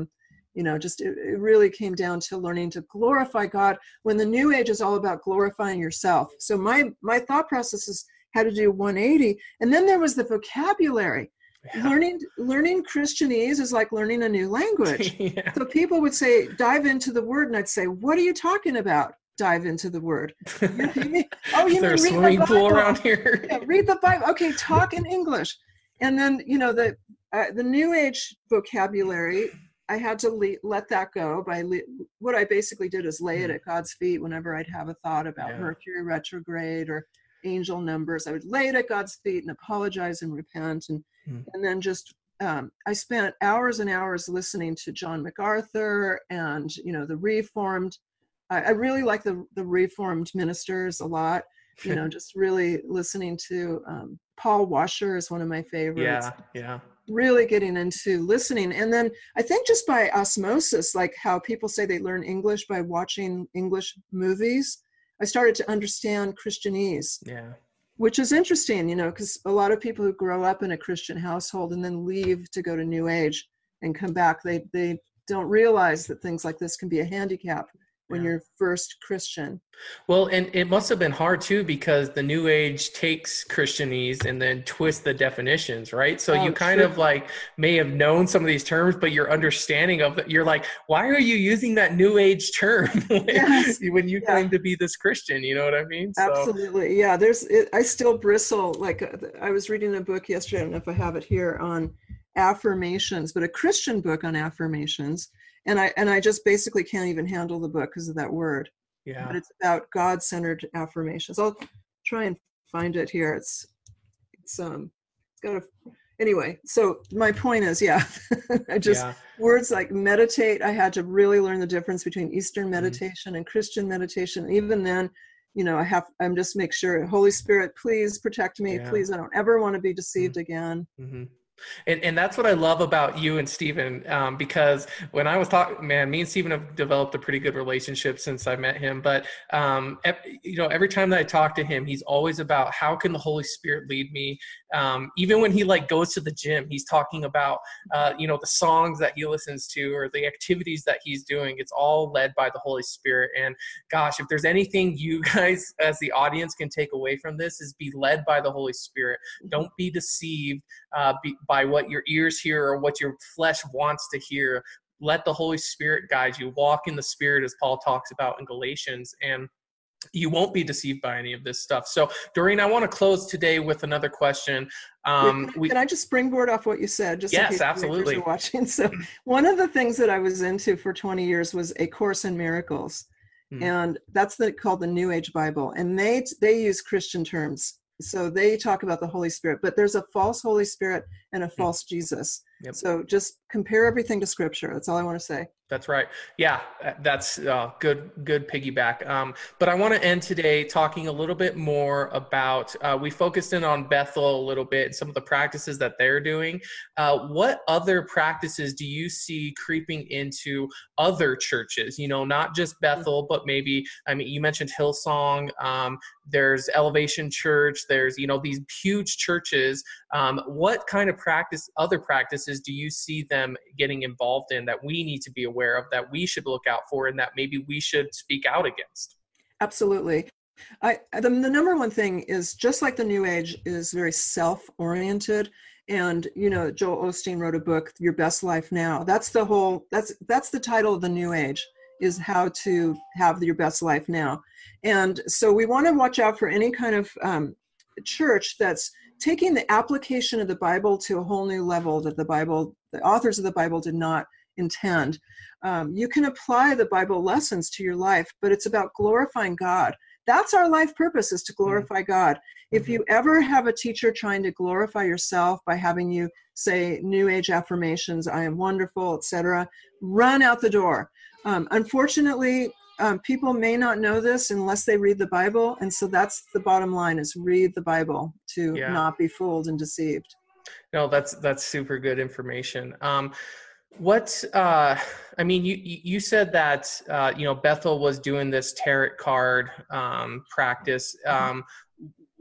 You know, just it, it really came down to learning to glorify God when the New Age is all about glorifying yourself. So my my thought processes had to do one eighty. And then there was the vocabulary. Yeah. Learning learning Christianese is like learning a new language. Yeah. So people would say, dive into the word. And I'd say, what are you talking about? Dive into the word. You, you mean, oh, you mean read the Bible around here? Yeah, read the Bible. Okay, talk in English. And then, you know, the uh, the New Age vocabulary, I had to le- let that go. By le- what I basically did is lay it at God's feet whenever I'd have a thought about yeah. Mercury retrograde or angel numbers. I would lay it at God's feet and apologize and repent. And, mm. and then just, um, I spent hours and hours listening to John MacArthur and, you know, the Reformed. I, I really like the, the Reformed ministers a lot, you know, just really listening to um, Paul Washer is one of my favorites. Yeah, yeah. Really getting into listening. And then I think just by osmosis, like how people say they learn English by watching English movies, I started to understand Christianese. Yeah. Which is interesting, you know, because a lot of people who grow up in a Christian household and then leave to go to New Age and come back, they they don't realize that things like this can be a handicap when yeah. you're first Christian. Well, and it must have been hard too, because the New Age takes Christianese and then twists the definitions, right? So oh, you kind true. of like may have known some of these terms, but your understanding of it, you're like, why are you using that New Age term when, yes. when you yeah. claim to be this Christian? You know what I mean? So. Absolutely. Yeah. There's, it, I still bristle. Like uh, I was reading a book yesterday, I don't know if I have it here, on affirmations, but a Christian book on affirmations. And I and I just basically can't even handle the book because of that word. Yeah. But it's about God-centered affirmations. I'll try and find it here. It's it's um it's got a anyway. So my point is, yeah, I just yeah. words like meditate. I had to really learn the difference between Eastern meditation mm-hmm. and Christian meditation. Even then, you know, I have I'm just make sure, Holy Spirit, please protect me. Yeah. Please, I don't ever want to be deceived mm-hmm. again. Mm-hmm. And and that's what I love about you and Stephen, um, because when I was talking, man, me and Stephen have developed a pretty good relationship since I met him. But, um, you know, every time that I talk to him, he's always about how can the Holy Spirit lead me? Um, even when he like goes to the gym, he's talking about, uh, you know, the songs that he listens to or the activities that he's doing. It's all led by the Holy Spirit. And gosh, if there's anything you guys as the audience can take away from this, is be led by the Holy Spirit. Don't be deceived uh, be, by what your ears hear or what your flesh wants to hear. Let the Holy Spirit guide you. Walk in the Spirit, as Paul talks about in Galatians, and you won't be deceived by any of this stuff. So, Doreen, I want to close today with another question. Um, Can, we, can I just springboard off what you said? Just yes, in absolutely. Are watching. So, one of the things that I was into for twenty years was A Course in Miracles, mm. and that's the, called the New Age Bible, and they they use Christian terms. So they talk about the Holy Spirit, but there's a false Holy Spirit and a false Jesus. Yep. So just compare everything to Scripture. That's all I want to say. That's right. Yeah, that's uh, good, good piggyback. Um, but I want to end today talking a little bit more about, uh, we focused in on Bethel a little bit, some of the practices that they're doing. Uh, what other practices do you see creeping into other churches? You know, not just Bethel, but maybe, I mean, you mentioned Hillsong, um, there's Elevation Church, there's, you know, these huge churches. Um, what kind of practice, other practices do you see them getting involved in that we need to be aware of, that we should look out for, and that maybe we should speak out against? Absolutely. I, the, the number one thing is, just like the New Age is very self-oriented, and, you know, Joel Osteen wrote a book, Your Best Life Now. That's the whole, that's, that's the title of the New Age, is how to have your best life now. And so we want to watch out for any kind of um, church that's taking the application of the Bible to a whole new level that the Bible, the authors of the Bible did not intend. Um, you can apply the Bible lessons to your life, but it's about glorifying God. That's our life purpose, is to glorify God. If you ever have a teacher trying to glorify yourself by having you say New Age affirmations, I am wonderful, et cetera, run out the door. Um, unfortunately, um, people may not know this unless they read the Bible. And so that's the bottom line, is read the Bible to yeah. not be fooled and deceived. No, that's, that's super good information. Um, What, uh, I mean, you, you said that, uh, you know, Bethel was doing this tarot card, um, practice. Um,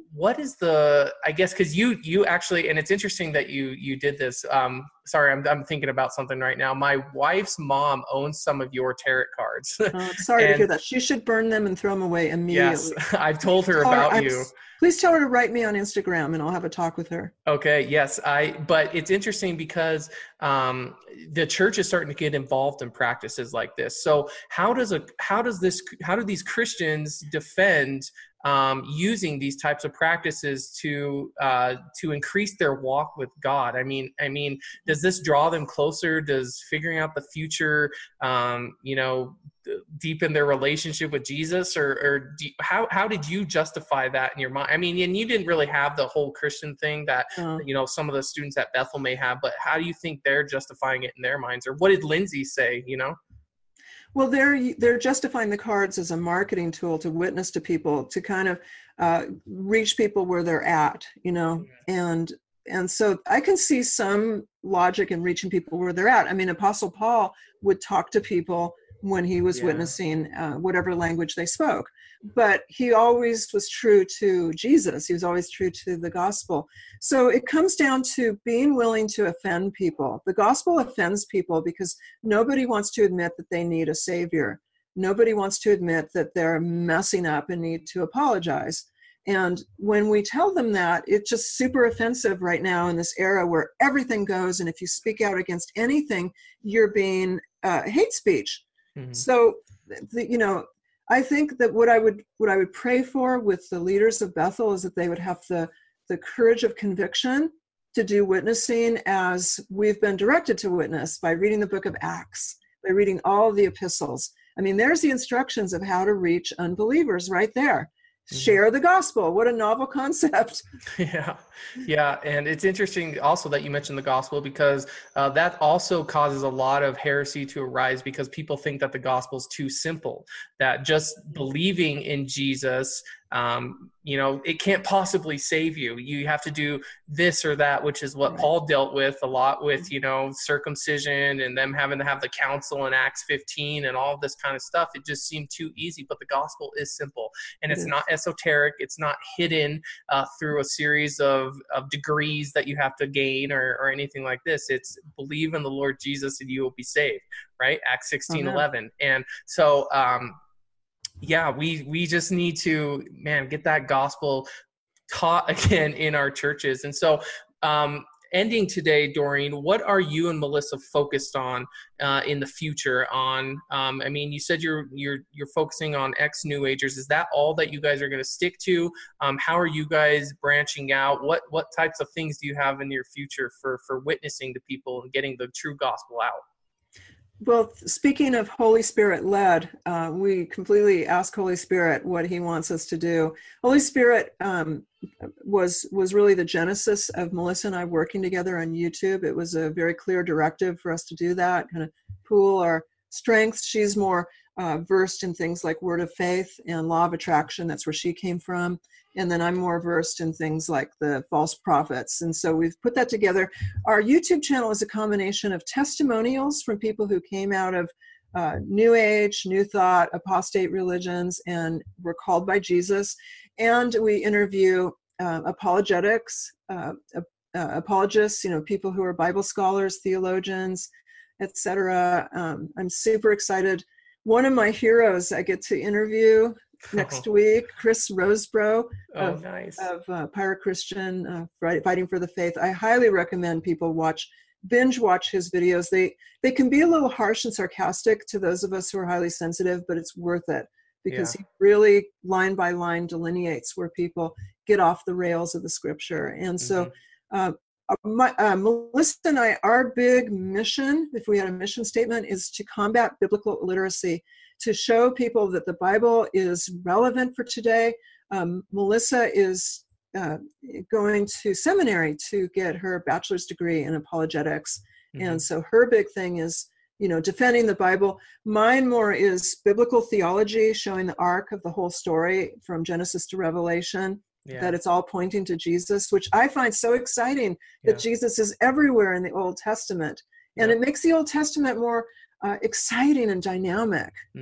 what is the, I guess, because you you actually, and it's interesting that you you did this. Um, sorry, I'm I'm thinking about something right now. My wife's mom owns some of your tarot cards. Oh, sorry and to hear that. She should burn them and throw them away immediately. yes, I've told her Tell her about I'm you. s- Please tell her to write me on Instagram, and I'll have a talk with her. Okay, yes, I. But it's interesting because um, the church is starting to get involved in practices like this. So how does a how does this how do these Christians defend um, using these types of practices to uh, to increase their walk with God? I mean, I mean, does this draw them closer? Does figuring out the future, um, you know, deepen their relationship with Jesus, or, or do you, how how did you justify that in your mind? I mean, and you didn't really have the whole Christian thing that Oh. you know some of the students at Bethel may have, but how do you think they're justifying it in their minds, or what did Lindsay say? You know? Well, they're they're justifying the cards as a marketing tool to witness to people, to kind of uh, reach people where they're at, you know, and and so I can see some logic in reaching people where they're at. I mean, Apostle Paul would talk to people when he was Yeah. witnessing uh, whatever language they spoke, but he always was true to Jesus. He was always true to the gospel. So it comes down to being willing to offend people. The gospel offends people because nobody wants to admit that they need a savior. Nobody wants to admit that they're messing up and need to apologize. And when we tell them that, it's just super offensive right now in this era where everything goes, and if you speak out against anything, you're being uh, hate speech. Mm-hmm. So, the, you know, I think that what I would what I would pray for with the leaders of Bethel is that they would have the the courage of conviction to do witnessing as we've been directed to witness, by reading the book of Acts, by reading all the epistles. I mean, there's the instructions of how to reach unbelievers right there. Mhm. Share the gospel. What a novel concept. Yeah, yeah, and it's interesting also that you mentioned the gospel, because uh, that also causes a lot of heresy to arise, because people think that the gospel is too simple, that just believing in Jesus, um, you know, it can't possibly save you. You have to do this or that, which is what Right. Paul dealt with a lot with, you know, circumcision and them having to have the council in Acts fifteen and all this kind of stuff. It just seemed too easy, but the gospel is simple, and It it's is. not esoteric. It's not hidden uh, through a series of, of degrees that you have to gain, or, or anything like this. It's believe in the Lord Jesus and you will be saved, right? Acts sixteen eleven. And so, um, yeah, we, we just need to, man, get that gospel taught again in our churches. And so, um, ending today, Doreen, what are you and Melissa focused on uh, in the future? On, um, I mean, you said you're you're you're focusing on ex New Agers. Is that all that you guys are going to stick to? Um, how are you guys branching out? What what types of things do you have in your future for for witnessing to people and getting the true gospel out? Well, speaking of Holy Spirit led, uh, we completely ask Holy Spirit what he wants us to do. Holy Spirit um, was was really the genesis of Melissa and I working together on YouTube. It was a very clear directive for us to do that, kind of pool our strengths. She's more uh, versed in things like Word of Faith and Law of Attraction. That's where she came from. And then I'm more versed in things like the false prophets. And so we've put that together. Our YouTube channel is a combination of testimonials from people who came out of uh, New Age, New Thought, apostate religions, and were called by Jesus. And we interview uh, apologetics, uh, uh, apologists, you know, people who are Bible scholars, theologians, et cetera. Um, I'm super excited. One of my heroes I get to interview next week, Chris Rosebrough Oh, of, nice. of uh, Pirate Christian, uh, Fighting for the Faith. I highly recommend people watch, binge watch his videos. They they can be a little harsh and sarcastic to those of us who are highly sensitive, but it's worth it, because Yeah. he really line by line delineates where people get off the rails of the scripture. And so Mhm. uh, my, uh, Melissa and I, our big mission, if we had a mission statement, is to combat biblical illiteracy, to show people that the Bible is relevant for today. Um, Melissa is uh, going to seminary to get her bachelor's degree in apologetics. Mhm. And so her big thing is, you know, defending the Bible. Mine more is biblical theology, showing the arc of the whole story from Genesis to Revelation, Yeah. that it's all pointing to Jesus, which I find so exciting, that Yeah. Jesus is everywhere in the Old Testament. And Yeah. it makes the Old Testament more uh, exciting and dynamic. Mm-hmm.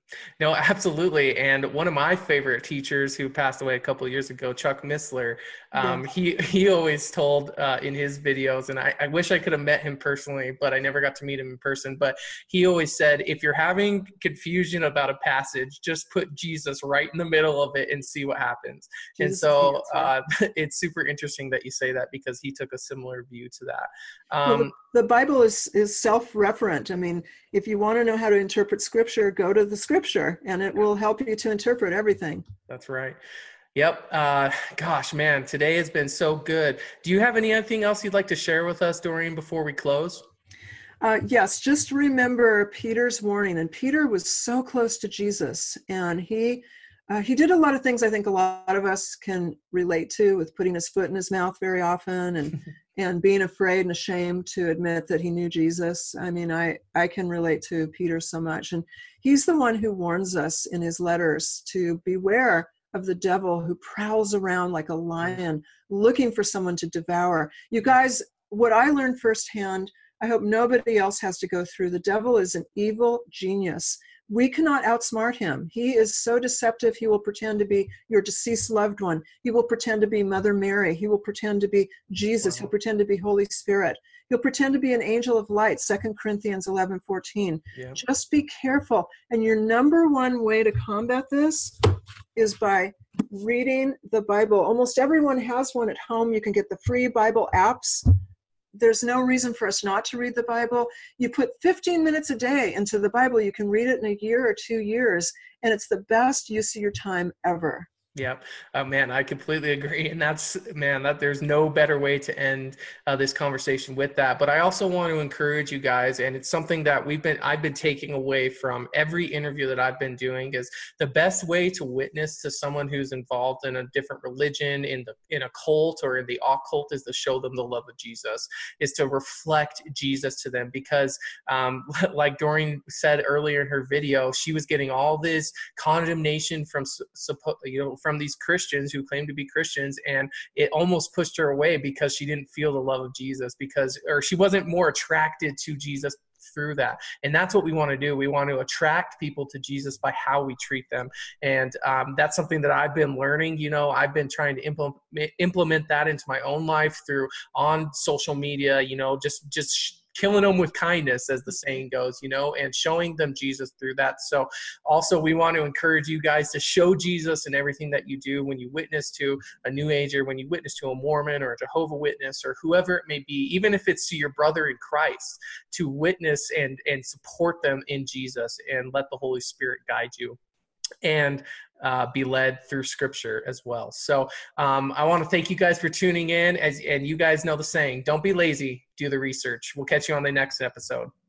No, absolutely. And one of my favorite teachers who passed away a couple of years ago, Chuck Missler, um, Yes. he he always told uh, in his videos, and I, I wish I could have met him personally, but I never got to meet him in person. But he always said, if you're having confusion about a passage, just put Jesus right in the middle of it and see what happens. And Jesus is the so answer. uh, it's super interesting that you say that, because he took a similar view to that. Well, the, Um, the Bible is, is self-referent. I mean, if you want to know how to interpret scripture, go to the scripture and it will help you to interpret everything. That's right. Yep. Uh, gosh, man, today has been so good. Do you have anything else you'd like to share with us, Doreen, before we close? Uh, yes, just remember Peter's warning. And Peter was so close to Jesus, and he uh, he did a lot of things I think a lot of us can relate to, with putting his foot in his mouth very often, and and being afraid and ashamed to admit that he knew Jesus. I mean, I, I can relate to Peter so much. And he's the one who warns us in his letters to beware of the devil who prowls around like a lion looking for someone to devour. You guys, what I learned firsthand, I hope nobody else has to go through. The devil is an evil genius. We cannot outsmart him. He is so deceptive. He will pretend to be your deceased loved one. He will pretend to be Mother Mary. He will pretend to be Jesus. Wow. He'll pretend to be Holy Spirit. He'll pretend to be an angel of light, Second Corinthians eleven fourteen. Yeah. Just be careful. And your number one way to combat this is by reading the Bible. Almost everyone has one at home. You can get the free Bible apps. There's no reason for us not to read the Bible. You put fifteen minutes a day into the Bible, you can read it in a year or two years, and it's the best use of your time ever. Yeah, uh, man, I completely agree. And that's, man, that there's no better way to end uh, this conversation with that. But I also want to encourage you guys, and it's something that we've been, I've been taking away from every interview that I've been doing, is the best way to witness to someone who's involved in a different religion, in the, in a cult or in the occult, is to show them the love of Jesus, is to reflect Jesus to them. Because um, like Doreen said earlier in her video, she was getting all this condemnation from, you know, from these Christians who claim to be Christians, and it almost pushed her away because she didn't feel the love of Jesus, because, or she wasn't more attracted to Jesus through that. And that's what we want to do. We want to attract people to Jesus by how we treat them. And um, that's something that I've been learning. You know, I've been trying to implement implement that into my own life through on social media, you know, just, just killing them with kindness, as the saying goes, you know, and showing them Jesus through that. So also, we want to encourage you guys to show Jesus in everything that you do. When you witness to a New Ager, when you witness to a Mormon or a Jehovah Witness or whoever it may be, even if it's to your brother in Christ, to witness and, and support them in Jesus, and let the Holy Spirit guide you, and uh, be led through Scripture as well. So um, I want to thank you guys for tuning in. As, and you guys know the saying, don't be lazy, do the research. We'll catch you on the next episode.